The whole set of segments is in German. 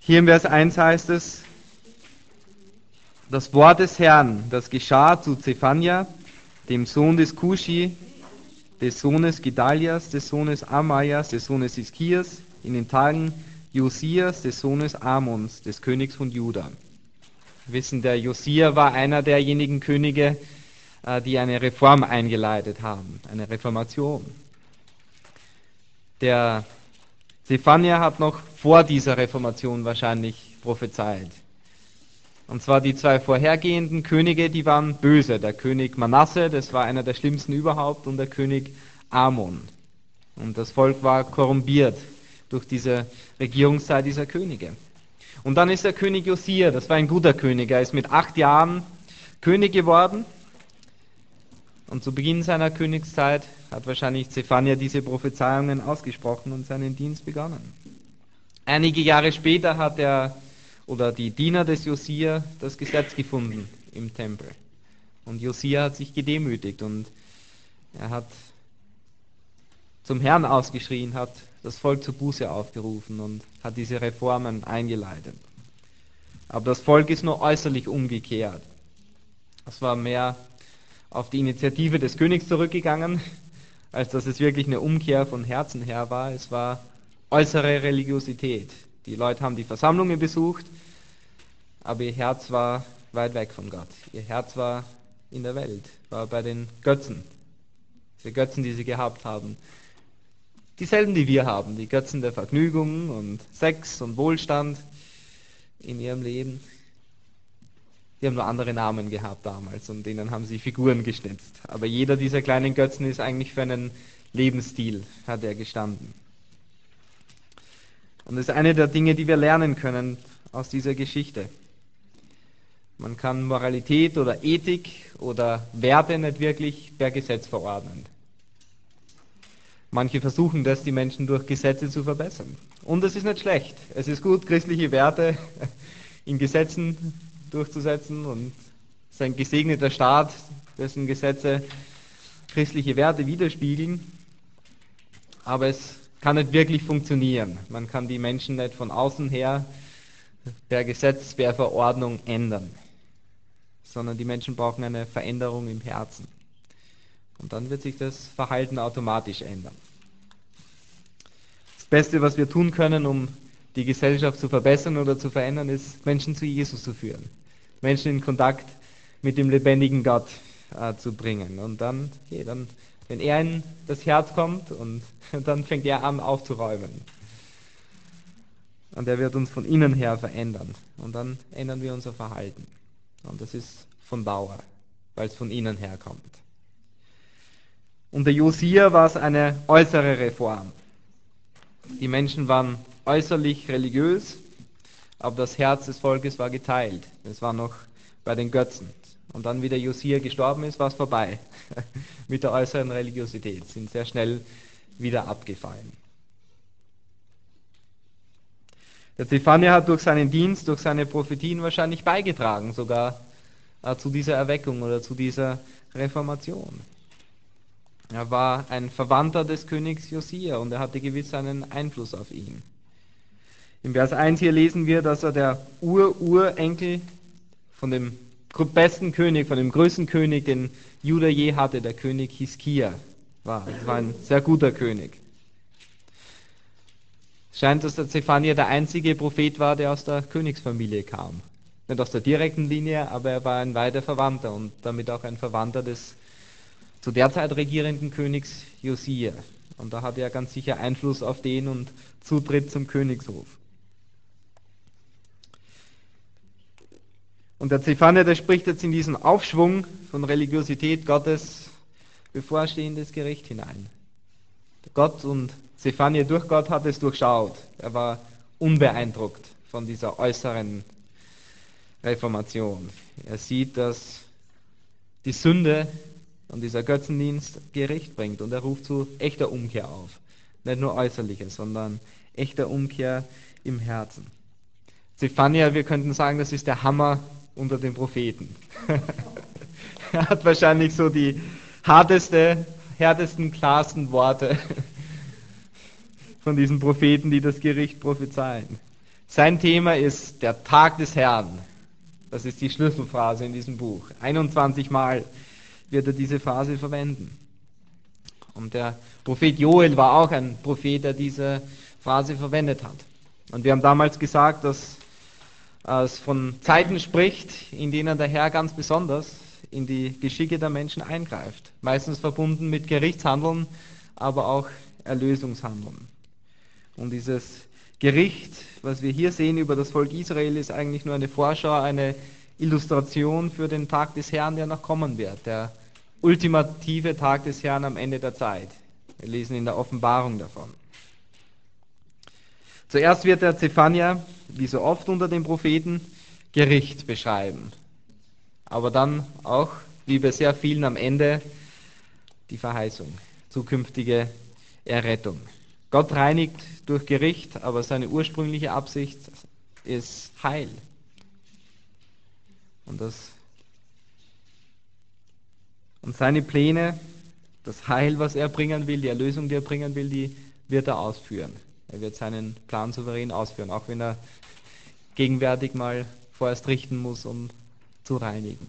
Hier im Vers 1 heißt es, das Wort des Herrn, das geschah zu Zephania, dem Sohn des Kushi, des Sohnes Gedalias, des Sohnes Amajas, des Sohnes Hiskias, in den Tagen Josias, des Sohnes Amons, des Königs von Juda. Wir wissen, der Josia war einer derjenigen Könige, die eine Reform eingeleitet haben, eine Reformation. Der Zephania hat noch vor dieser Reformation wahrscheinlich prophezeit. Und zwar die zwei vorhergehenden Könige, die waren böse. Der König Manasse, das war einer der schlimmsten überhaupt, und der König Amon. Und das Volk war korrumpiert durch diese Regierungszeit dieser Könige. Und dann ist der König Josia, das war ein guter König. Er ist mit 8 Jahren König geworden. Und zu Beginn seiner Königszeit hat wahrscheinlich Zephania diese Prophezeiungen ausgesprochen und seinen Dienst begonnen. Einige Jahre später hat die Diener des Josia das Gesetz gefunden im Tempel. Und Josia hat sich gedemütigt und er hat zum Herrn ausgeschrien, hat das Volk zur Buße aufgerufen und hat diese Reformen eingeleitet. Aber das Volk ist nur äußerlich umgekehrt. Es war mehr auf die Initiative des Königs zurückgegangen, als dass es wirklich eine Umkehr von Herzen her war. Es war äußere Religiosität. Die Leute haben die Versammlungen besucht, aber ihr Herz war weit weg von Gott. Ihr Herz war in der Welt, war bei den Götzen. Die Götzen, die sie gehabt haben. Dieselben, die wir haben, die Götzen der Vergnügung und Sex und Wohlstand in ihrem Leben. Die haben nur andere Namen gehabt damals und denen haben sie Figuren geschnitzt. Aber jeder dieser kleinen Götzen ist eigentlich für einen Lebensstil, hat er gestanden. Und das ist eine der Dinge, die wir lernen können aus dieser Geschichte. Man kann Moralität oder Ethik oder Werte nicht wirklich per Gesetz verordnen. Manche versuchen das, die Menschen durch Gesetze zu verbessern. Und das ist nicht schlecht. Es ist gut, christliche Werte in Gesetzen durchzusetzen und es ist ein gesegneter Staat, dessen Gesetze christliche Werte widerspiegeln. Aber es kann nicht wirklich funktionieren. Man kann die Menschen nicht von außen her per Gesetz, per Verordnung ändern, sondern die Menschen brauchen eine Veränderung im Herzen. Und dann wird sich das Verhalten automatisch ändern. Das Beste, was wir tun können, um die Gesellschaft zu verbessern oder zu verändern, ist, Menschen zu Jesus zu führen. Menschen in Kontakt mit dem lebendigen Gott zu bringen. Und dann, wenn er in das Herz kommt, und dann fängt er an aufzuräumen. Und er wird uns von innen her verändern. Und dann ändern wir unser Verhalten. Und das ist von Dauer, weil es von innen her kommt. Unter Josia war es eine äußere Reform. Die Menschen waren äußerlich religiös, aber das Herz des Volkes war geteilt. Es war noch bei den Götzen. Und dann, wie der Josia gestorben ist, war es vorbei mit der äußeren Religiosität. Sind sehr schnell wieder abgefallen. Der Zephania hat durch seinen Dienst, durch seine Prophetien wahrscheinlich beigetragen, sogar zu dieser Erweckung oder zu dieser Reformation. Er war ein Verwandter des Königs Josia und er hatte gewiss einen Einfluss auf ihn. Im Vers 1 hier lesen wir, dass er der Urenkel von dem besten König, von dem größten König, den Juda je hatte, der König Hiskia war. Das war ein sehr guter König. Es scheint, dass der Zephania der einzige Prophet war, der aus der Königsfamilie kam. Nicht aus der direkten Linie, aber er war ein weiter Verwandter und damit auch ein Verwandter des zu der Zeit regierenden Königs Josia. Und da hatte er ganz sicher Einfluss auf den und Zutritt zum Königshof. Und der Zephania, der spricht jetzt in diesen Aufschwung von Religiosität Gottes bevorstehendes Gericht hinein. Gott und Zephania durch Gott hat es durchschaut. Er war unbeeindruckt von dieser äußeren Reformation. Er sieht, dass die Sünde und dieser Götzendienst Gericht bringt und er ruft zu echter Umkehr auf. Nicht nur äußerliche, sondern echter Umkehr im Herzen. Zephania, wir könnten sagen, das ist der Hammer unter den Propheten. Er hat wahrscheinlich so die härtesten, klarsten Worte von diesen Propheten, die das Gericht prophezeien. Sein Thema ist der Tag des Herrn. Das ist die Schlüsselphrase in diesem Buch. 21 Mal wird er diese Phrase verwenden. Und der Prophet Joel war auch ein Prophet, der diese Phrase verwendet hat. Und wir haben damals gesagt, dass es von Zeiten spricht, in denen der Herr ganz besonders in die Geschicke der Menschen eingreift. Meistens verbunden mit Gerichtshandeln, aber auch Erlösungshandeln. Und dieses Gericht, was wir hier sehen über das Volk Israel, ist eigentlich nur eine Vorschau, eine Illustration für den Tag des Herrn, der noch kommen wird. Der ultimative Tag des Herrn am Ende der Zeit. Wir lesen in der Offenbarung davon. Zuerst wird der Zephania, wie so oft unter den Propheten, Gericht beschreiben. Aber dann auch, wie bei sehr vielen am Ende, die Verheißung, zukünftige Errettung. Gott reinigt durch Gericht, aber seine ursprüngliche Absicht ist Heil. Und seine Pläne, das Heil, was er bringen will, die Erlösung, die er bringen will, die wird er ausführen. Er wird seinen Plan souverän ausführen, auch wenn er gegenwärtig mal vorerst richten muss, um zu reinigen.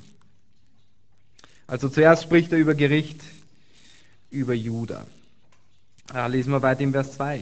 Also zuerst spricht er über Gericht, über Juda. Lesen wir weiter im Vers 2.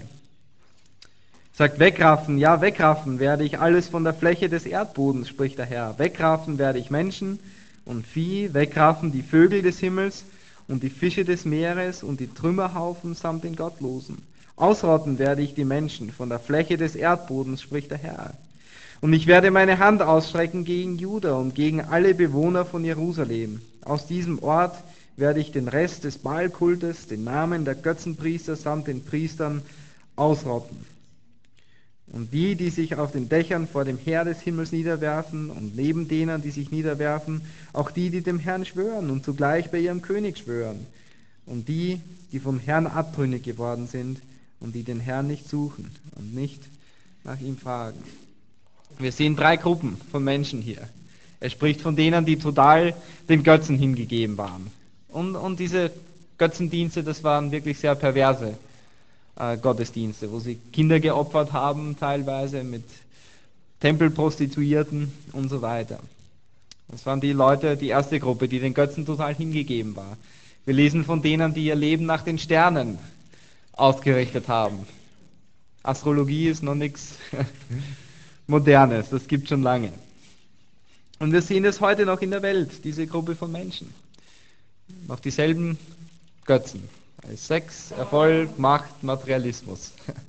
Sagt, wegraffen, ja, wegraffen werde ich alles von der Fläche des Erdbodens, spricht der Herr. Wegraffen werde ich Menschen und Vieh, wegraffen die Vögel des Himmels und die Fische des Meeres und die Trümmerhaufen samt den Gottlosen. Ausrotten werde ich die Menschen von der Fläche des Erdbodens, spricht der Herr. Und ich werde meine Hand ausstrecken gegen Juda und gegen alle Bewohner von Jerusalem. Aus diesem Ort werde ich den Rest des Baalkultes, den Namen der Götzenpriester samt den Priestern ausrotten. Und die, die sich auf den Dächern vor dem Herr des Himmels niederwerfen und neben denen, die sich niederwerfen, auch die, die dem Herrn schwören und zugleich bei ihrem König schwören. Und die, die vom Herrn abtrünnig geworden sind und die den Herrn nicht suchen und nicht nach ihm fragen. Wir sehen 3 Gruppen von Menschen hier. Er spricht von denen, die total den Götzen hingegeben waren. Und diese Götzendienste, das waren wirklich sehr perverse Gottesdienste, wo sie Kinder geopfert haben, teilweise mit Tempelprostituierten und so weiter. Das waren die Leute, die erste Gruppe, die den Götzen total hingegeben war. Wir lesen von denen, die ihr Leben nach den Sternen ausgerichtet haben. Astrologie ist noch nichts Modernes, das gibt schon lange. Und wir sehen es heute noch in der Welt, diese Gruppe von Menschen. Noch dieselben Götzen. Sex, Erfolg, Macht, Materialismus.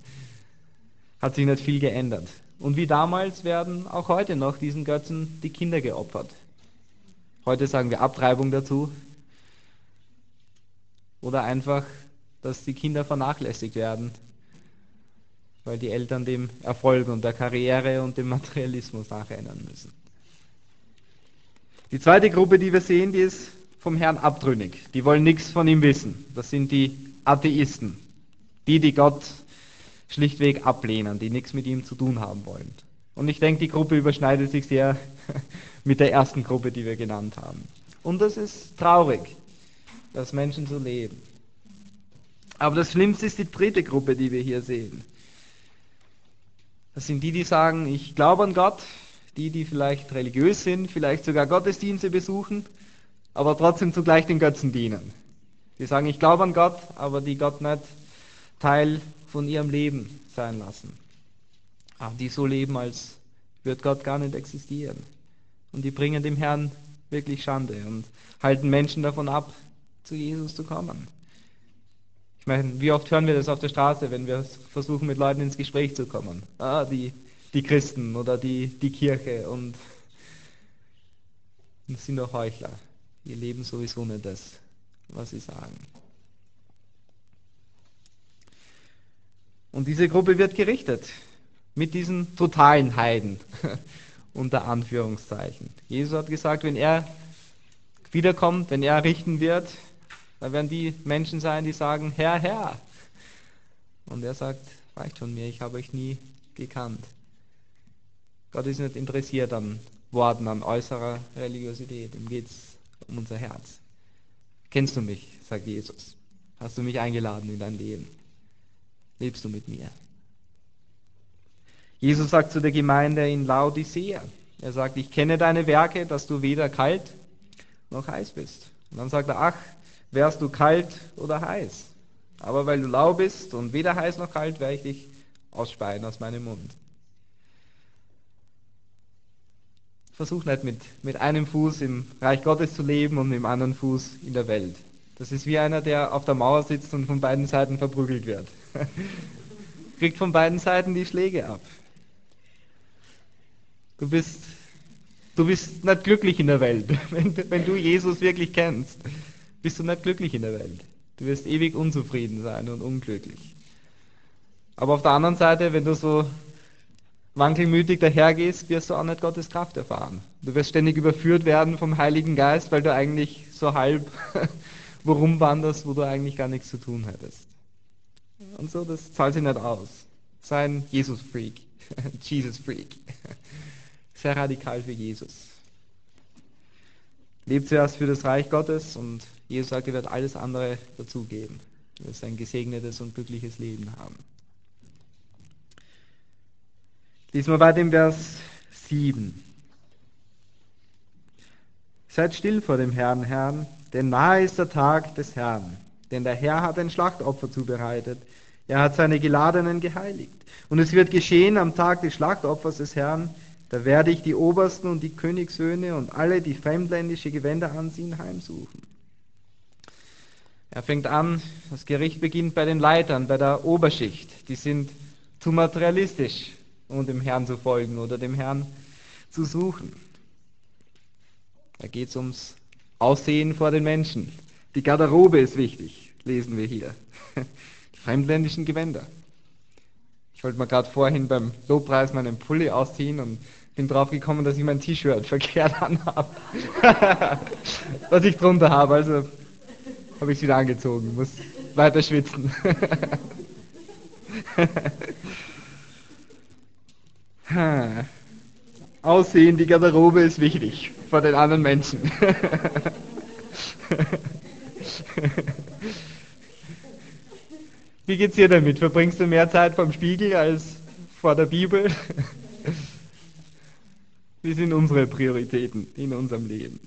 Hat sich nicht viel geändert. Und wie damals werden auch heute noch diesen Götzen die Kinder geopfert. Heute sagen wir Abtreibung dazu. Oder einfach, dass die Kinder vernachlässigt werden, weil die Eltern dem Erfolg und der Karriere und dem Materialismus nachrennen müssen. Die zweite Gruppe, die wir sehen, die ist vom Herrn abtrünnig. Die wollen nichts von ihm wissen. Das sind die Atheisten. Die Gott schlichtweg ablehnen, die nichts mit ihm zu tun haben wollen. Und ich denke, die Gruppe überschneidet sich sehr mit der ersten Gruppe, die wir genannt haben. Und das ist traurig, dass Menschen so leben. Aber das Schlimmste ist die dritte Gruppe, die wir hier sehen. Das sind die sagen, ich glaube an Gott, die vielleicht religiös sind, vielleicht sogar Gottesdienste besuchen, aber trotzdem zugleich den Götzen dienen. Die sagen, ich glaube an Gott, aber die Gott nicht Teil von ihrem Leben sein lassen. Aber die so leben, als würde Gott gar nicht existieren. Und die bringen dem Herrn wirklich Schande und halten Menschen davon ab, zu Jesus zu kommen. Ich meine, wie oft hören wir das auf der Straße, wenn wir versuchen, mit Leuten ins Gespräch zu kommen? Die Christen oder die Kirche und das sind doch Heuchler. Die leben sowieso nicht das, was sie sagen. Und diese Gruppe wird gerichtet mit diesen totalen Heiden, unter Anführungszeichen. Jesus hat gesagt, wenn er wiederkommt, wenn er richten wird, dann werden die Menschen sein, die sagen, Herr, Herr. Und er sagt, weicht von mir, ich habe euch nie gekannt. Gott ist nicht interessiert an Worten, an äußerer Religiosität. Ihm geht es um unser Herz. Kennst du mich, sagt Jesus. Hast du mich eingeladen in dein Leben? Lebst du mit mir? Jesus sagt zu der Gemeinde in Laodicea, er sagt, ich kenne deine Werke, dass du weder kalt noch heiß bist. Und dann sagt er, ach, wärst du kalt oder heiß. Aber weil du lau bist und weder heiß noch kalt, werde ich dich ausspeien aus meinem Mund. Versuch nicht mit einem Fuß im Reich Gottes zu leben und mit dem anderen Fuß in der Welt. Das ist wie einer, der auf der Mauer sitzt und von beiden Seiten verprügelt wird. Kriegt von beiden Seiten die Schläge ab. Du bist nicht glücklich in der Welt. Wenn du Jesus wirklich kennst, bist du nicht glücklich in der Welt. Du wirst ewig unzufrieden sein und unglücklich. Aber auf der anderen Seite, wenn du so wankelmütig dahergehst, wirst du auch nicht Gottes Kraft erfahren. Du wirst ständig überführt werden vom Heiligen Geist, weil du eigentlich so halb wo rumwanderst, wo du eigentlich gar nichts zu tun hättest. Und so, das zahlt sich nicht aus. Sei ein Jesus-Freak, Jesus-Freak. Sehr radikal für Jesus. Lebt zuerst für das Reich Gottes und Jesus sagt, er wird alles andere dazugeben. Du wirst ein gesegnetes und glückliches Leben haben. Lesen wir weiter im Vers 7. Seid still vor dem Herrn, denn nahe ist der Tag des Herrn. Denn der Herr hat ein Schlachtopfer zubereitet. Er hat seine Geladenen geheiligt. Und es wird geschehen am Tag des Schlachtopfers des Herrn, da werde ich die Obersten und die Königssöhne und alle, die fremdländische Gewänder anziehen, heimsuchen. Er fängt an, das Gericht beginnt bei den Leitern, bei der Oberschicht. Die sind zu materialistisch, um dem Herrn zu folgen oder dem Herrn zu suchen. Da geht es ums Aussehen vor den Menschen. Die Garderobe ist wichtig, lesen wir hier. Die fremdländischen Gewänder. Ich wollte mir gerade vorhin beim Lobpreis meinen Pulli ausziehen und bin drauf gekommen, dass ich mein T-Shirt verkehrt anhabe. Was ich drunter habe, also habe ich es wieder angezogen, muss weiter schwitzen. Aussehen, die Garderobe ist wichtig vor den anderen Menschen. Wie geht's dir damit? Verbringst du mehr Zeit vorm Spiegel als vor der Bibel? Wie sind unsere Prioritäten in unserem Leben?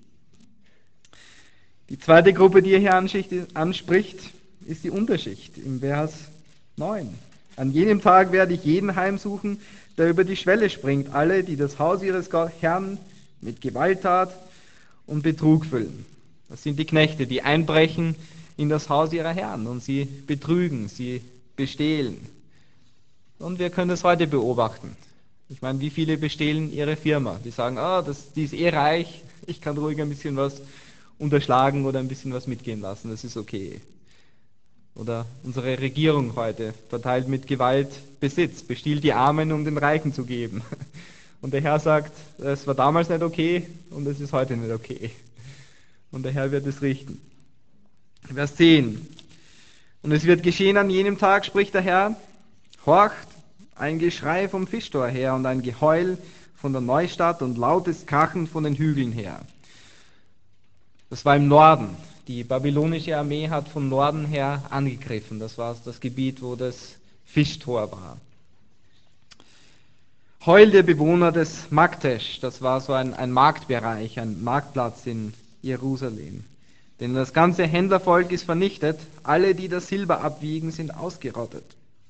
Die zweite Gruppe, die er hier anspricht, ist die Unterschicht im Vers 9. An jenem Tag werde ich jeden heimsuchen, der über die Schwelle springt, alle, die das Haus ihres Herrn mit Gewalttat und Betrug füllen. Das sind die Knechte, die einbrechen in das Haus ihrer Herren und sie betrügen, sie bestehlen. Und wir können es heute beobachten. Ich meine, wie viele bestehlen ihre Firma? Die sagen, die ist eh reich, ich kann ruhig ein bisschen was unterschlagen oder ein bisschen was mitgehen lassen, das ist okay. Oder unsere Regierung heute verteilt mit Gewalt Besitz, bestiehlt die Armen, um den Reichen zu geben. Und der Herr sagt, es war damals nicht okay und es ist heute nicht okay. Und der Herr wird es richten. Vers 10. Und es wird geschehen an jenem Tag, spricht der Herr, horcht, ein Geschrei vom Fischtor her und ein Geheul von der Neustadt und lautes Krachen von den Hügeln her. Das war im Norden. Die babylonische Armee hat vom Norden her angegriffen. Das war das Gebiet, wo das Fischtor war. Heul der Bewohner des Magtesch, das war so ein Marktbereich, ein Marktplatz in Jerusalem. Denn das ganze Händlervolk ist vernichtet, alle, die das Silber abwiegen, sind ausgerottet.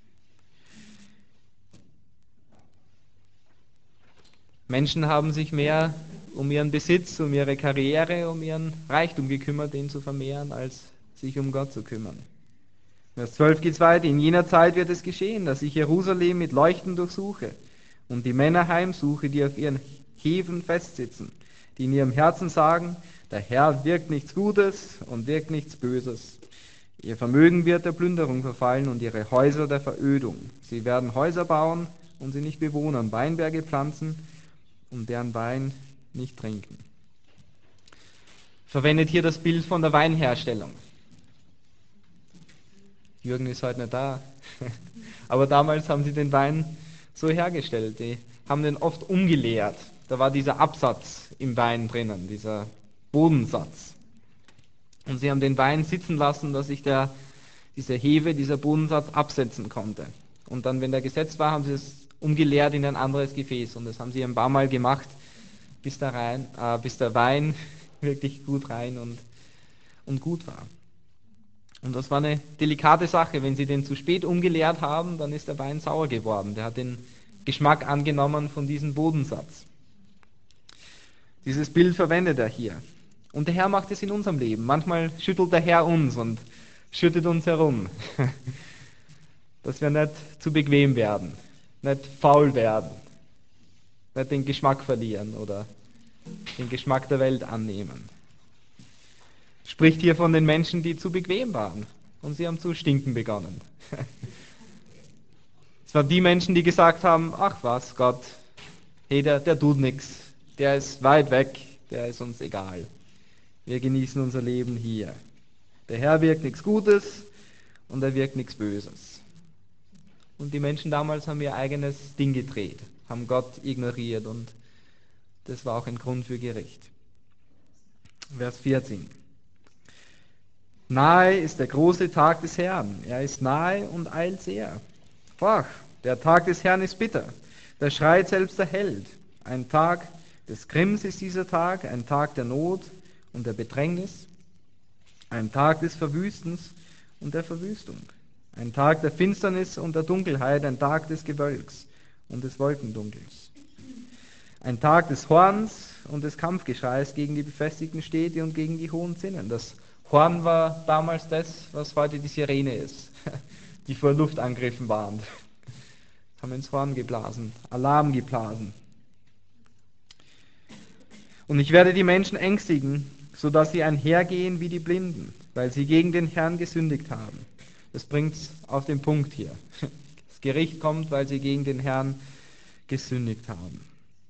Menschen haben sich mehr um ihren Besitz, um ihre Karriere, um ihren Reichtum gekümmert, den zu vermehren, als sich um Gott zu kümmern. Vers 12 geht es weiter. In jener Zeit wird es geschehen, dass ich Jerusalem mit Leuchten durchsuche und die Männer heimsuche, die auf ihren Häfen festsitzen, die in ihrem Herzen sagen, der Herr wirkt nichts Gutes und wirkt nichts Böses. Ihr Vermögen wird der Plünderung verfallen und ihre Häuser der Verödung. Sie werden Häuser bauen und sie nicht bewohnen, Weinberge pflanzen und deren Wein nicht trinken. Verwendet hier das Bild von der Weinherstellung. Jürgen ist heute nicht da, aber damals haben sie den Wein so hergestellt. Die haben den oft umgeleert. Da war dieser Absatz im Wein drinnen, dieser Bodensatz. Und sie haben den Wein sitzen lassen, dass sich diese Hefe, dieser Bodensatz absetzen konnte. Und dann, wenn der gesetzt war, haben sie es umgeleert in ein anderes Gefäß. Und das haben sie ein paar Mal gemacht, bis der Wein wirklich gut rein und gut war. Und das war eine delikate Sache. Wenn sie den zu spät umgeleert haben, dann ist der Wein sauer geworden. Der hat den Geschmack angenommen von diesem Bodensatz. Dieses Bild verwendet er hier. Und der Herr macht es in unserem Leben. Manchmal schüttelt der Herr uns und schüttet uns herum, dass wir nicht zu bequem werden, nicht faul werden, nicht den Geschmack verlieren oder den Geschmack der Welt annehmen. Spricht hier von den Menschen, die zu bequem waren und sie haben zu stinken begonnen. Es waren die Menschen, die gesagt haben, ach was, Gott, hey, der tut nichts, der ist weit weg, der ist uns egal. Wir genießen unser Leben hier. Der Herr wirkt nichts Gutes und er wirkt nichts Böses. Und die Menschen damals haben ihr eigenes Ding gedreht, haben Gott ignoriert und das war auch ein Grund für Gericht. Vers 14. Nahe ist der große Tag des Herrn. Er ist nahe und eilt sehr. Ach, der Tag des Herrn ist bitter. Da schreit selbst der Held. Ein Tag des Grimms ist dieser Tag, ein Tag der Not und der Bedrängnis, ein Tag des Verwüstens und der Verwüstung, ein Tag der Finsternis und der Dunkelheit, ein Tag des Gewölks und des Wolkendunkels, ein Tag des Horns und des Kampfgeschreis gegen die befestigten Städte und gegen die hohen Zinnen. Das Horn war damals das, was heute die Sirene ist, die vor Luftangriffen warnt. Haben ins Horn geblasen, Alarm geblasen. Und ich werde die Menschen ängstigen, sodass sie einhergehen wie die Blinden, weil sie gegen den Herrn gesündigt haben. Das bringt es auf den Punkt hier. Das Gericht kommt, weil sie gegen den Herrn gesündigt haben.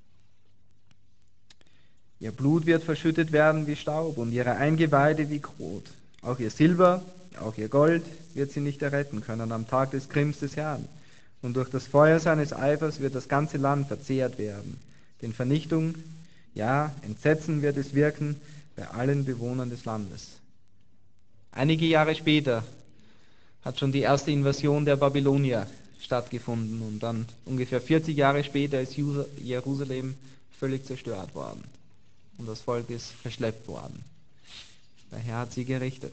Ihr Blut wird verschüttet werden wie Staub und ihre Eingeweide wie Kot. Auch ihr Silber, auch ihr Gold wird sie nicht erretten können am Tag des Grimms des Herrn. Und durch das Feuer seines Eifers wird das ganze Land verzehrt werden. Denn Vernichtung, ja, Entsetzen wird es wirken bei allen Bewohnern des Landes. Einige Jahre später hat schon die erste Invasion der Babylonier stattgefunden und dann ungefähr 40 Jahre später ist Jerusalem völlig zerstört worden und das Volk ist verschleppt worden. Der Herr hat sie gerichtet.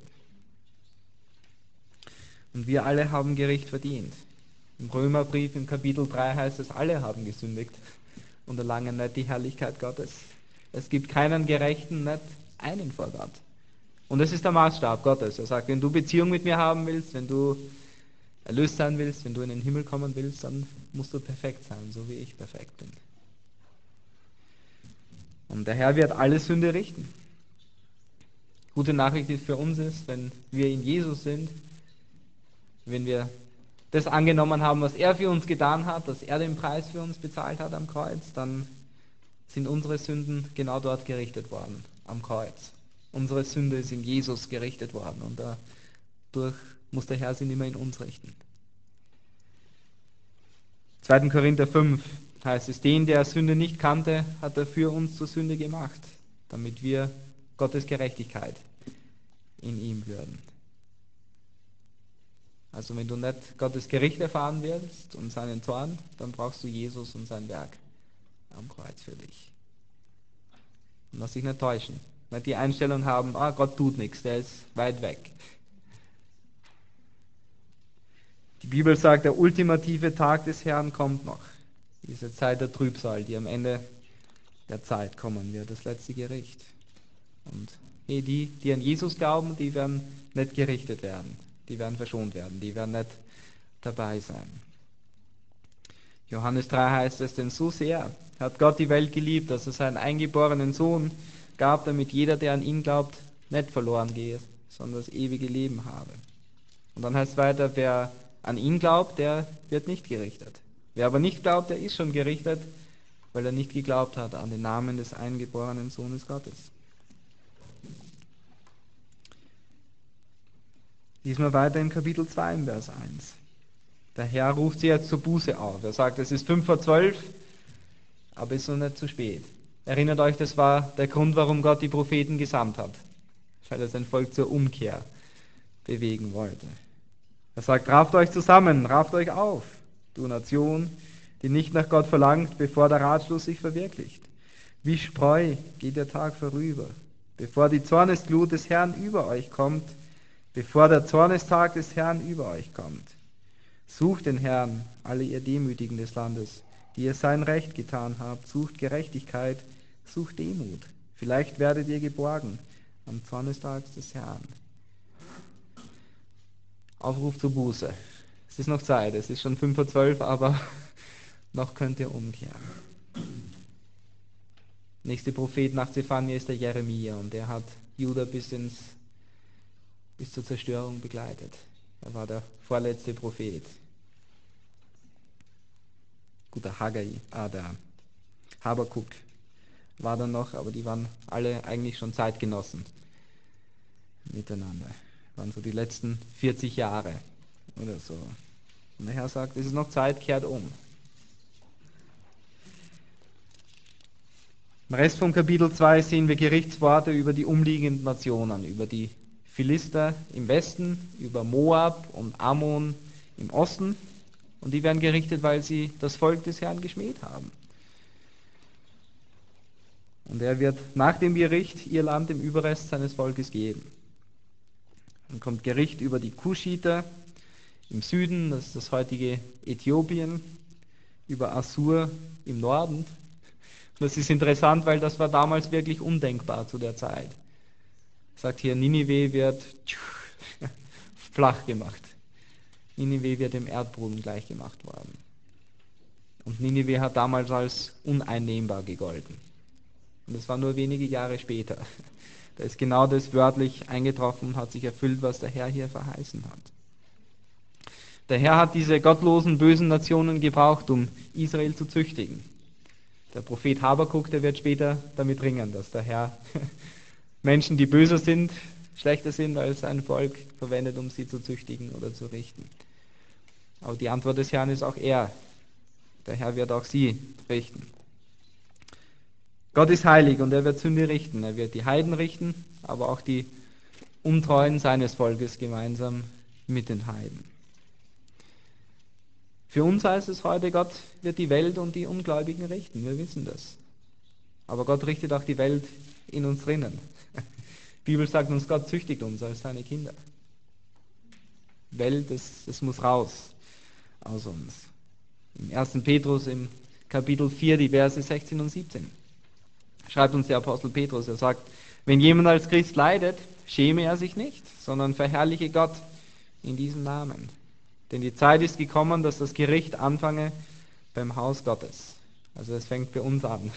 Und wir alle haben Gericht verdient. Im Römerbrief im Kapitel 3 heißt es, alle haben gesündigt und erlangen nicht die Herrlichkeit Gottes. Es gibt keinen Gerechten, nicht einen vor Gott. Und das ist der Maßstab Gottes. Er sagt, wenn du Beziehung mit mir haben willst, wenn du erlöst sein willst, wenn du in den Himmel kommen willst, dann musst du perfekt sein, so wie ich perfekt bin. Und der Herr wird alle Sünde richten. Gute Nachricht ist für uns ist, wenn wir in Jesus sind, wenn wir das angenommen haben, was er für uns getan hat, dass er den Preis für uns bezahlt hat am Kreuz, dann sind unsere Sünden genau dort gerichtet worden, am Kreuz. Unsere Sünde ist in Jesus gerichtet worden und dadurch muss der Herr sie nicht mehr in uns richten. 2. Korinther 5 heißt es, den, der Sünde nicht kannte, hat er für uns zur Sünde gemacht, damit wir Gottes Gerechtigkeit in ihm würden. Also wenn du nicht Gottes Gericht erfahren willst und seinen Zorn, dann brauchst du Jesus und sein Werk am Kreuz für dich. Und lass dich nicht täuschen. Nicht die Einstellung haben, Gott tut nichts, der ist weit weg. Die Bibel sagt, der ultimative Tag des Herrn kommt noch. Diese Zeit der Trübsal, die am Ende der Zeit kommen wird, das letzte Gericht. Und die an Jesus glauben, die werden nicht gerichtet werden. Die werden verschont werden, die werden nicht dabei sein. Johannes 3 heißt es, denn so sehr hat Gott die Welt geliebt, dass er seinen eingeborenen Sohn gab, damit jeder, der an ihn glaubt, nicht verloren gehe, sondern das ewige Leben habe. Und dann heißt es weiter, wer an ihn glaubt, der wird nicht gerichtet. Wer aber nicht glaubt, der ist schon gerichtet, weil er nicht geglaubt hat an den Namen des eingeborenen Sohnes Gottes. Lesen wir weiter in Kapitel 2 im Vers 1. Der Herr ruft sie jetzt zur Buße auf. Er sagt, es ist 5:12, aber es ist noch nicht zu spät. Erinnert euch, das war der Grund, warum Gott die Propheten gesandt hat, weil er sein Volk zur Umkehr bewegen wollte. Er sagt, rafft euch zusammen, rafft euch auf, du Nation, die nicht nach Gott verlangt, bevor der Ratschluss sich verwirklicht. Wie Spreu geht der Tag vorüber, bevor die Zornesglut des Herrn über euch kommt, bevor der Zornestag des Herrn über euch kommt. Sucht den Herrn, alle ihr Demütigen des Landes, die ihr sein Recht getan habt, sucht Gerechtigkeit, sucht Demut. Vielleicht werdet ihr geborgen am Zornestag des Herrn. Aufruf zur Buße. Es ist noch Zeit, es ist schon 11:05, aber noch könnt ihr umkehren. Nächster Prophet nach Zephania ist der Jeremia und der hat Juda bis zur Zerstörung begleitet. Er war der vorletzte Prophet. Gut, der Habakuk war dann noch, aber die waren alle eigentlich schon Zeitgenossen miteinander. Das waren so die letzten 40 Jahre oder so. Und der Herr sagt, es ist noch Zeit, kehrt um. Im Rest vom Kapitel 2 sehen wir Gerichtsworte über die umliegenden Nationen, über die Philister im Westen, über Moab und Ammon im Osten. Und die werden gerichtet, weil sie das Volk des Herrn geschmäht haben. Und er wird nach dem Gericht ihr Land dem Überrest seines Volkes geben. Dann kommt Gericht über die Kuschiter im Süden, das ist das heutige Äthiopien, über Assur im Norden. Das ist interessant, weil das war damals wirklich undenkbar zu der Zeit. Sagt hier, Ninive wird flach gemacht. Ninive wird dem Erdboden gleich gemacht worden. Und Ninive hat damals als uneinnehmbar gegolten. Und das war nur wenige Jahre später. Da ist genau das wörtlich eingetroffen und hat sich erfüllt, was der Herr hier verheißen hat. Der Herr hat diese gottlosen, bösen Nationen gebraucht, um Israel zu züchtigen. Der Prophet Habakuk, der wird später damit ringen, dass der Herr Menschen, die böser sind, schlechter sind als ein Volk, verwendet, um sie zu züchtigen oder zu richten. Aber die Antwort des Herrn ist auch er. Der Herr wird auch sie richten. Gott ist heilig und er wird Sünde richten. Er wird die Heiden richten, aber auch die Untreuen seines Volkes gemeinsam mit den Heiden. Für uns heißt es heute, Gott wird die Welt und die Ungläubigen richten. Wir wissen das. Aber Gott richtet auch die Welt in uns drinnen. Die Bibel sagt uns, Gott züchtigt uns als seine Kinder. Welt, das muss raus aus uns. Im 1. Petrus im Kapitel 4, die Verse 16 und 17, schreibt uns der Apostel Petrus, er sagt, wenn jemand als Christ leidet, schäme er sich nicht, sondern verherrliche Gott in diesem Namen. Denn die Zeit ist gekommen, dass das Gericht anfange beim Haus Gottes. Also es fängt bei uns an.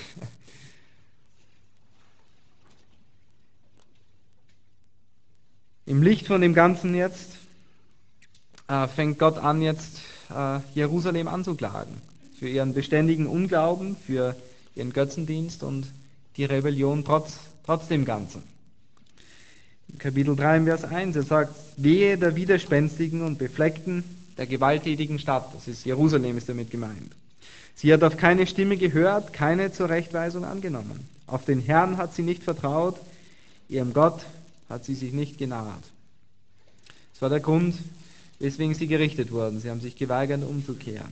Im Licht von dem Ganzen jetzt fängt Gott an, jetzt Jerusalem anzuklagen. Für ihren beständigen Unglauben, für ihren Götzendienst und die Rebellion trotz dem Ganzen. Im Kapitel 3, Vers 1, er sagt, wehe der widerspenstigen und befleckten, der gewalttätigen Stadt. Das ist Jerusalem, ist damit gemeint. Sie hat auf keine Stimme gehört, keine zur Rechtweisung angenommen. Auf den Herrn hat sie nicht vertraut, ihrem Gott hat sie sich nicht genaht. Das war der Grund, weswegen sie gerichtet wurden. Sie haben sich geweigert, umzukehren.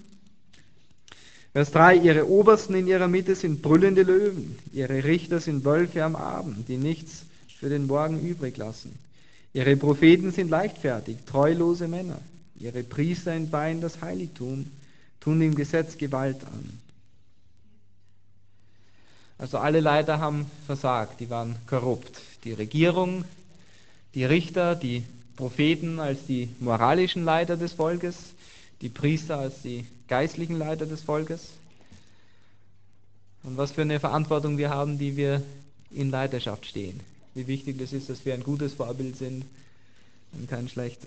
Vers 3, ihre Obersten in ihrer Mitte sind brüllende Löwen, ihre Richter sind Wölfe am Abend, die nichts für den Morgen übrig lassen. Ihre Propheten sind leichtfertig, treulose Männer. Ihre Priester entweihen das Heiligtum, tun dem Gesetz Gewalt an. Also alle Leiter haben versagt, die waren korrupt. Die Regierung, die Richter, die Propheten als die moralischen Leiter des Volkes, die Priester als die geistlichen Leiter des Volkes. Und was für eine Verantwortung wir haben, die wir in Leiterschaft stehen. Wie wichtig das ist, dass wir ein gutes Vorbild sind und kein schlechtes.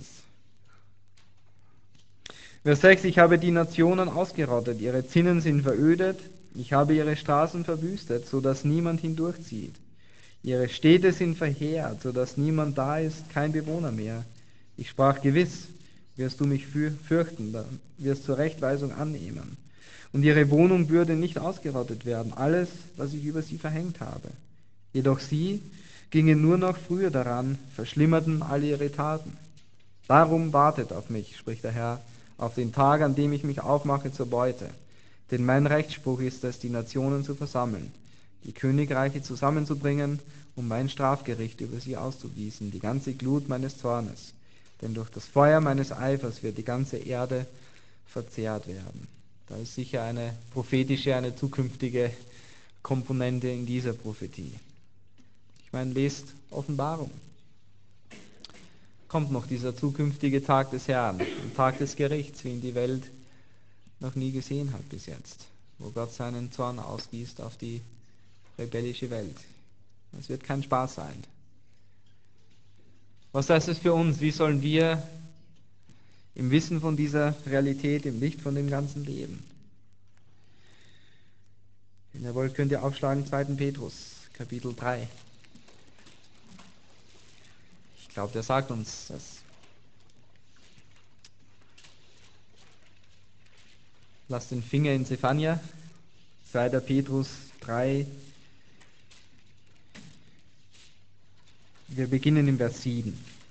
Vers 6, ich habe die Nationen ausgerottet, ihre Zinnen sind verödet, ich habe ihre Straßen verwüstet, sodass niemand hindurchzieht. Ihre Städte sind verheert, sodass niemand da ist, kein Bewohner mehr. Ich sprach, gewiss, wirst du mich fürchten, wirst zur Rechtweisung annehmen. Und ihre Wohnung würde nicht ausgerottet werden, alles, was ich über sie verhängt habe. Jedoch sie gingen nur noch früher daran, verschlimmerten alle ihre Taten. Darum wartet auf mich, spricht der Herr, auf den Tag, an dem ich mich aufmache zur Beute. Denn mein Rechtsspruch ist es, die Nationen zu versammeln, die Königreiche zusammenzubringen, um mein Strafgericht über sie auszugießen, die ganze Glut meines Zornes. Denn durch das Feuer meines Eifers wird die ganze Erde verzehrt werden. Da ist sicher eine prophetische, eine zukünftige Komponente in dieser Prophetie. Ich meine, lest Offenbarung. Kommt noch dieser zukünftige Tag des Herrn, ein Tag des Gerichts, wie ihn die Welt noch nie gesehen hat bis jetzt, wo Gott seinen Zorn ausgießt auf die rebellische Welt. Es wird kein Spaß sein. Was heißt es für uns? Wie sollen wir im Wissen von dieser Realität, im Licht von dem ganzen Leben? Wenn ihr wollt, könnt ihr aufschlagen 2. Petrus, Kapitel 3. Ich glaube, der sagt uns das. Lasst den Finger in Zephania, 2. Petrus 3. Wir beginnen im Vers 7.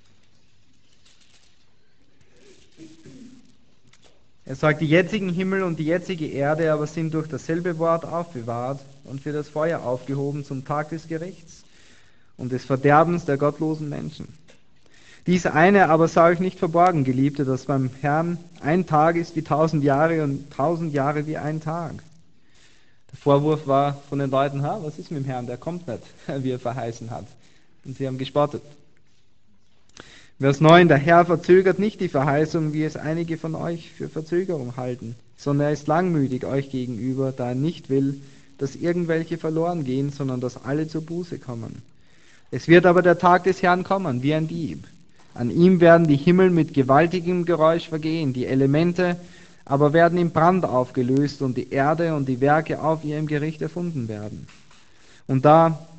Er sagt, die jetzigen Himmel und die jetzige Erde aber sind durch dasselbe Wort aufbewahrt und für das Feuer aufgehoben zum Tag des Gerichts und des Verderbens der gottlosen Menschen. Dies eine aber sei euch nicht verborgen, Geliebte, dass beim Herrn ein Tag ist wie 1000 Jahre und 1000 Jahre wie ein Tag. Der Vorwurf war von den Leuten, was ist mit dem Herrn, der kommt nicht, wie er verheißen hat. Und sie haben gespottet. Vers 9, der Herr verzögert nicht die Verheißung, wie es einige von euch für Verzögerung halten, sondern er ist langmütig euch gegenüber, da er nicht will, dass irgendwelche verloren gehen, sondern dass alle zur Buße kommen. Es wird aber der Tag des Herrn kommen, wie ein Dieb. An ihm werden die Himmel mit gewaltigem Geräusch vergehen, die Elemente aber werden im Brand aufgelöst und die Erde und die Werke auf ihrem Gericht erfunden werden. Und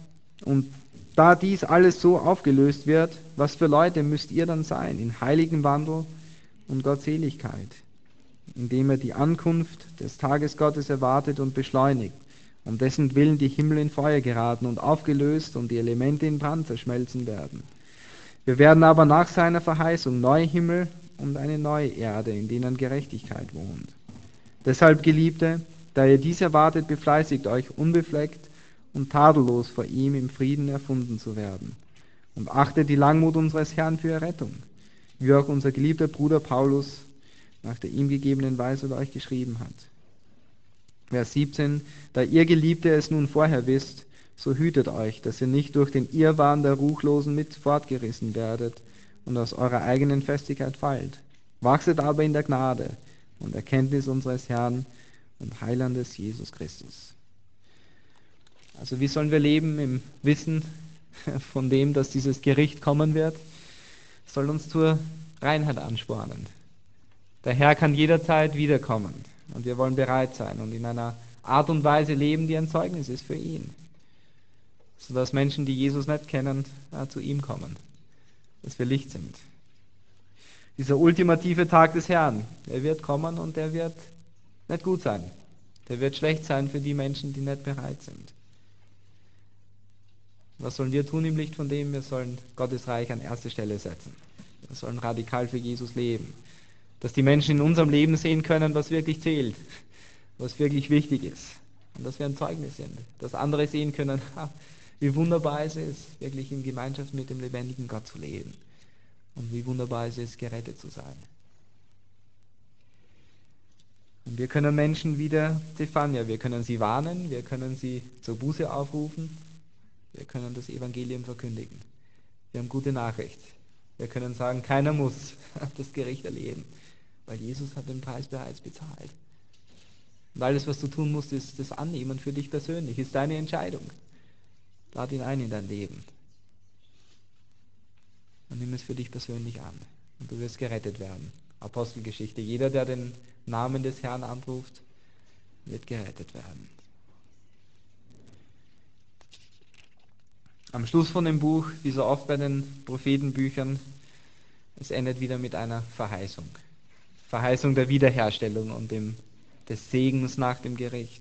da dies alles so aufgelöst wird, was für Leute müsst ihr dann sein, in heiligen Wandel und Gottseligkeit, indem ihr die Ankunft des Tages Gottes erwartet und beschleunigt, um dessen Willen die Himmel in Feuer geraten und aufgelöst und die Elemente in Brand zerschmelzen werden. Wir werden aber nach seiner Verheißung neue Himmel und eine neue Erde, in denen Gerechtigkeit wohnt. Deshalb, Geliebte, da ihr dies erwartet, befleißigt euch unbefleckt und tadellos vor ihm im Frieden erfunden zu werden. Und achtet die Langmut unseres Herrn für Errettung, wie auch unser geliebter Bruder Paulus nach der ihm gegebenen Weisung euch geschrieben hat. Vers 17, da ihr Geliebte es nun vorher wisst, so hütet euch, dass ihr nicht durch den Irrwahn der Ruchlosen mit fortgerissen werdet und aus eurer eigenen Festigkeit fallt. Wachset aber in der Gnade und Erkenntnis unseres Herrn und Heilandes Jesus Christus. Also wie sollen wir leben im Wissen von dem, dass dieses Gericht kommen wird? Es soll uns zur Reinheit anspornen. Der Herr kann jederzeit wiederkommen und wir wollen bereit sein und in einer Art und Weise leben, die ein Zeugnis ist für ihn. Sodass Menschen, die Jesus nicht kennen, zu ihm kommen. Dass wir Licht sind. Dieser ultimative Tag des Herrn, der wird kommen und der wird nicht gut sein. Der wird schlecht sein für die Menschen, die nicht bereit sind. Was sollen wir tun im Licht von dem? Wir sollen Gottes Reich an erste Stelle setzen. Wir sollen radikal für Jesus leben. Dass die Menschen in unserem Leben sehen können, was wirklich zählt, was wirklich wichtig ist. Und dass wir ein Zeugnis sind. Dass andere sehen können, wie wunderbar es ist, wirklich in Gemeinschaft mit dem lebendigen Gott zu leben. Und wie wunderbar es ist, gerettet zu sein. Und wir können Menschen wie der Zephania, wir können sie warnen, wir können sie zur Buße aufrufen, wir können das Evangelium verkündigen. Wir haben gute Nachricht. Wir können sagen, keiner muss das Gericht erleben, weil Jesus hat den Preis bereits bezahlt. Und alles, was du tun musst, ist das annehmen für dich persönlich, ist deine Entscheidung. Lad ihn ein in dein Leben. Und nimm es für dich persönlich an. Und du wirst gerettet werden. Apostelgeschichte. Jeder, der den Namen des Herrn anruft, wird gerettet werden. Am Schluss von dem Buch, wie so oft bei den Prophetenbüchern, es endet wieder mit einer Verheißung. Verheißung der Wiederherstellung und des Segens nach dem Gericht.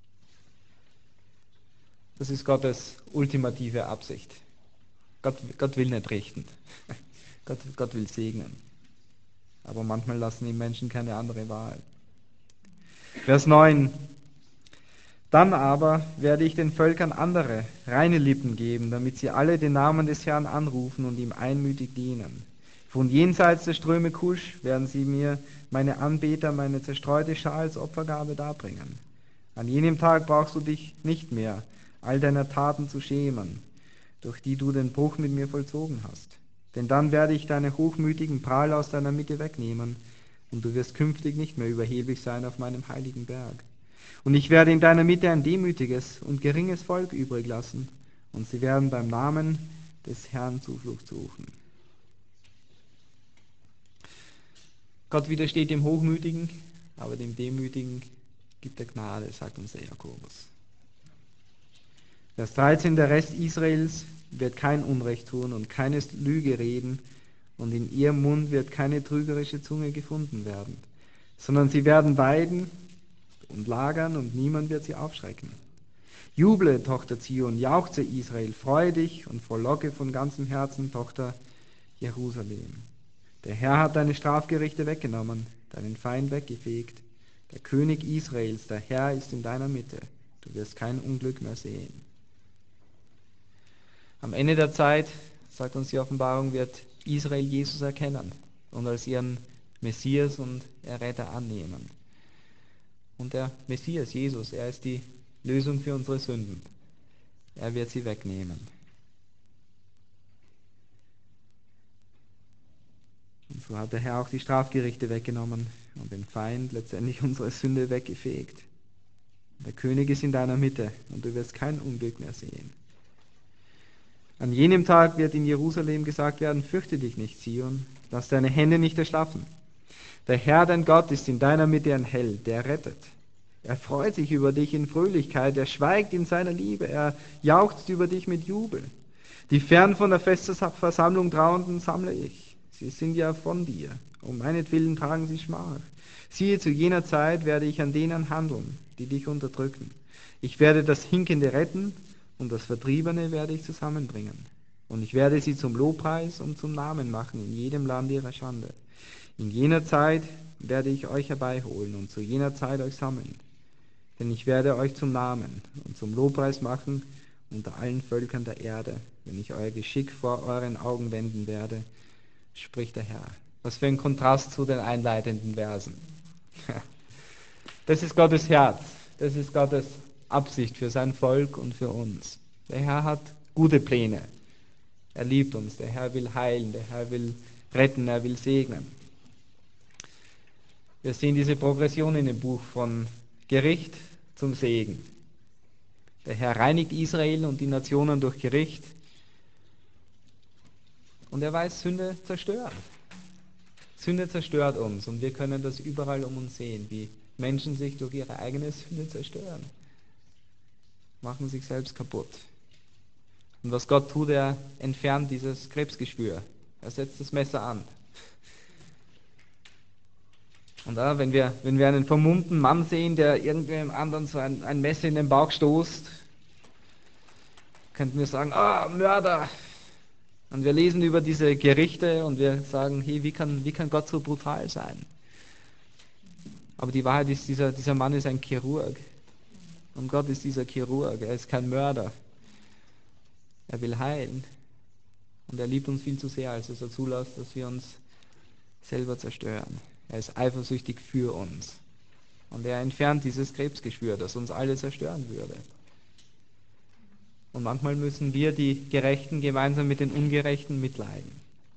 Das ist Gottes ultimative Absicht. Gott will nicht richten. Gott will segnen. Aber manchmal lassen die Menschen keine andere Wahl. Vers 9. Dann aber werde ich den Völkern andere, reine Lippen geben, damit sie alle den Namen des Herrn anrufen und ihm einmütig dienen. Von jenseits der Ströme Kusch werden sie mir, meine Anbeter, meine zerstreute Schar als Opfergabe darbringen. An jenem Tag brauchst du dich nicht mehr, all deiner Taten zu schämen, durch die du den Bruch mit mir vollzogen hast. Denn dann werde ich deine hochmütigen Prahler aus deiner Mitte wegnehmen, und du wirst künftig nicht mehr überheblich sein auf meinem heiligen Berg. Und ich werde in deiner Mitte ein demütiges und geringes Volk übrig lassen, und sie werden beim Namen des Herrn Zuflucht suchen. Gott widersteht dem Hochmütigen, aber dem Demütigen gibt er Gnade, sagt uns der Jakobus. Vers 13, der Rest Israels wird kein Unrecht tun und keine Lüge reden, und in ihrem Mund wird keine trügerische Zunge gefunden werden, sondern sie werden weiden und lagern, und niemand wird sie aufschrecken. Juble, Tochter Zion, jauchze Israel, freue dich und frohlocke von ganzem Herzen, Tochter Jerusalem. Der Herr hat deine Strafgerichte weggenommen, deinen Feind weggefegt. Der König Israels, der Herr, ist in deiner Mitte. Du wirst kein Unglück mehr sehen. Am Ende der Zeit, sagt uns die Offenbarung, wird Israel Jesus erkennen und als ihren Messias und Erretter annehmen. Und der Messias, Jesus, er ist die Lösung für unsere Sünden. Er wird sie wegnehmen. Und so hat der Herr auch die Strafgerichte weggenommen und den Feind, letztendlich unsere Sünde, weggefegt. Der König ist in deiner Mitte und du wirst kein Unglück mehr sehen. An jenem Tag wird in Jerusalem gesagt werden, fürchte dich nicht, Zion, lass deine Hände nicht erschlaffen. Der Herr, dein Gott, ist in deiner Mitte ein Held, der rettet. Er freut sich über dich in Fröhlichkeit, er schweigt in seiner Liebe, er jauchzt über dich mit Jubel. Die fern von der Festversammlung Trauernden sammle ich. Sie sind ja von dir. Um meinetwillen tragen sie Schmach. Siehe, zu jener Zeit werde ich an denen handeln, die dich unterdrücken. Ich werde das Hinkende retten und das Vertriebene werde ich zusammenbringen. Und ich werde sie zum Lobpreis und zum Namen machen in jedem Land ihrer Schande. In jener Zeit werde ich euch herbeiholen und zu jener Zeit euch sammeln. Denn ich werde euch zum Namen und zum Lobpreis machen unter allen Völkern der Erde, wenn ich euer Geschick vor euren Augen wenden werde, spricht der Herr. Was für ein Kontrast zu den einleitenden Versen. Das ist Gottes Herz, das ist Gottes Absicht für sein Volk und für uns. Der Herr hat gute Pläne. Er liebt uns, der Herr will heilen, der Herr will retten, er will segnen. Wir sehen diese Progression in dem Buch von Gericht zum Segen. Der Herr reinigt Israel und die Nationen durch Gericht. Und er weiß, Sünde zerstört. Sünde zerstört uns und wir können das überall um uns sehen, wie Menschen sich durch ihre eigene Sünde zerstören. Machen sich selbst kaputt. Und was Gott tut, er entfernt dieses Krebsgeschwür. Er setzt das Messer an. Und da, wenn wir einen vermummten Mann sehen, der irgendwem anderen so ein Messer in den Bauch stoßt, könnten wir sagen, Mörder. Und wir lesen über diese Gerichte und wir sagen, hey, wie kann Gott so brutal sein? Aber die Wahrheit ist, dieser Mann ist ein Chirurg. Und Gott ist dieser Chirurg, er ist kein Mörder. Er will heilen. Und er liebt uns viel zu sehr, als dass er zulässt, dass wir uns selber zerstören. Er ist eifersüchtig für uns. Und er entfernt dieses Krebsgeschwür, das uns alle zerstören würde. Und manchmal müssen wir, die Gerechten, gemeinsam mit den Ungerechten mitleiden.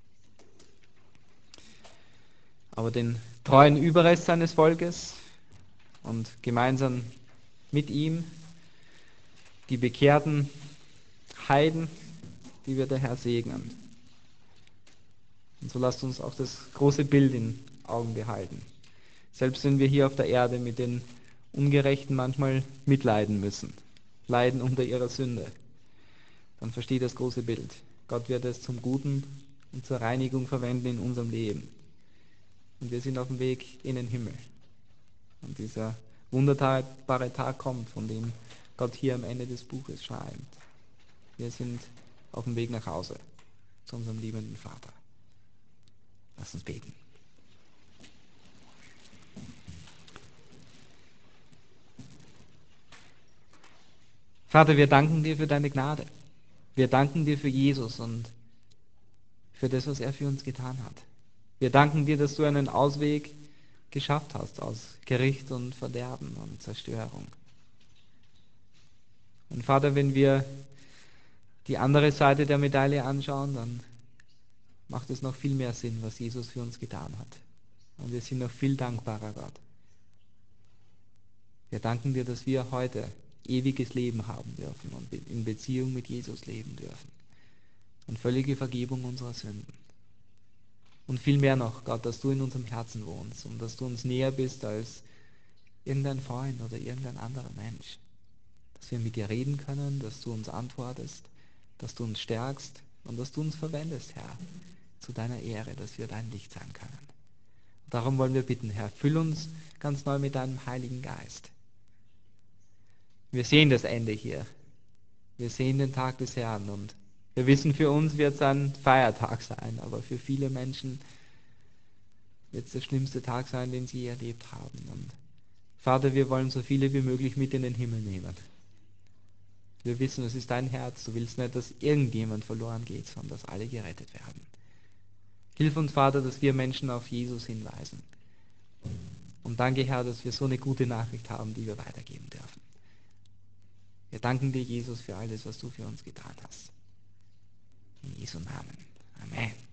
Aber den treuen Überrest seines Volkes und gemeinsam mit ihm die bekehrten Heiden, die wird der Herr segnen. Und so lasst uns auch das große Bild in Augen behalten. Selbst wenn wir hier auf der Erde mit den Ungerechten manchmal mitleiden müssen, leiden unter ihrer Sünde, dann versteht das große Bild. Gott wird es zum Guten und zur Reinigung verwenden in unserem Leben. Und wir sind auf dem Weg in den Himmel. Und dieser wunderbare Tag kommt, von dem Gott hier am Ende des Buches schreibt. Wir sind auf dem Weg nach Hause zu unserem liebenden Vater. Lass uns beten. Vater, wir danken dir für deine Gnade. Wir danken dir für Jesus und für das, was er für uns getan hat. Wir danken dir, dass du einen Ausweg geschafft hast aus Gericht und Verderben und Zerstörung. Und Vater, wenn wir die andere Seite der Medaille anschauen, dann macht es noch viel mehr Sinn, was Jesus für uns getan hat. Und wir sind noch viel dankbarer, Gott. Wir danken dir, dass wir heute ewiges Leben haben dürfen und in Beziehung mit Jesus leben dürfen. Und völlige Vergebung unserer Sünden. Und viel mehr noch, Gott, dass du in unserem Herzen wohnst und dass du uns näher bist als irgendein Freund oder irgendein anderer Mensch. Dass wir mit dir reden können, dass du uns antwortest, dass du uns stärkst und dass du uns verwendest, Herr, zu deiner Ehre, dass wir dein Licht sein können. Und darum wollen wir bitten, Herr, füll uns ganz neu mit deinem Heiligen Geist. Wir sehen das Ende hier. Wir sehen den Tag des Herrn und wir wissen, für uns wird es ein Feiertag sein, aber für viele Menschen wird es der schlimmste Tag sein, den sie je erlebt haben. Und Vater, wir wollen so viele wie möglich mit in den Himmel nehmen. Wir wissen, es ist dein Herz. Du willst nicht, dass irgendjemand verloren geht, sondern dass alle gerettet werden. Hilf uns, Vater, dass wir Menschen auf Jesus hinweisen. Und danke, Herr, dass wir so eine gute Nachricht haben, die wir weitergeben dürfen. Wir danken dir, Jesus, für alles, was du für uns getan hast. In Jesu Namen. Amen.